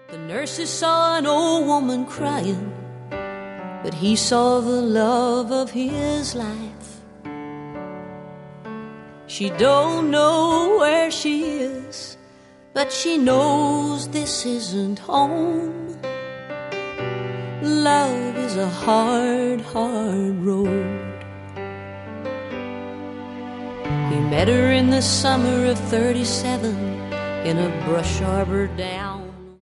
The nurses saw an old woman crying, but he saw the love of his life. She don't know where she is, but she knows this isn't home. Love is a hard, hard road. He met her in the summer of 37 in a brush arbor down